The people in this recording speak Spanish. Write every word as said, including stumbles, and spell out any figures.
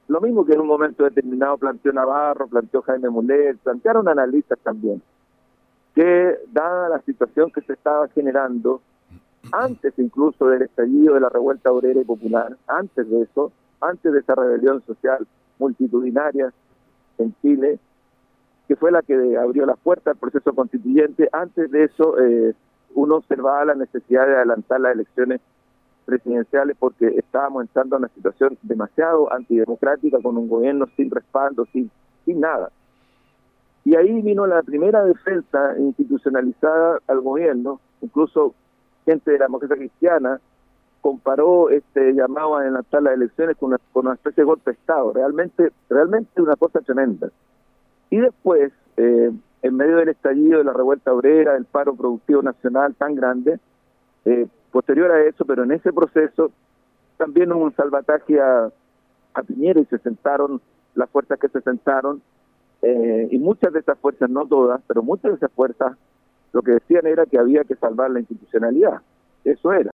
lo mismo que en un momento determinado planteó Navarro, planteó Jaime Mulet, plantearon analistas también, que dada la situación que se estaba generando, antes incluso del estallido de la revuelta obrera y popular, antes de eso, antes de esa rebelión social multitudinaria en Chile, que fue la que abrió las puertas al proceso constituyente, antes de eso eh, uno observaba la necesidad de adelantar las elecciones presidenciales porque estábamos entrando a una situación demasiado antidemocrática, con un gobierno sin respaldo, sin, sin nada. Y ahí vino la primera defensa institucionalizada al gobierno, incluso gente de la democracia cristiana comparó este llamado a adelantar las elecciones con una, con una especie de golpe de Estado, realmente, realmente una cosa tremenda. Y después, eh, en medio del estallido de la revuelta obrera, del paro productivo nacional tan grande, eh, posterior a eso, pero en ese proceso, también hubo un salvataje a, a Piñera y se sentaron las fuerzas que se sentaron, eh, y muchas de esas fuerzas, no todas, pero muchas de esas fuerzas, lo que decían era que había que salvar la institucionalidad. Eso era.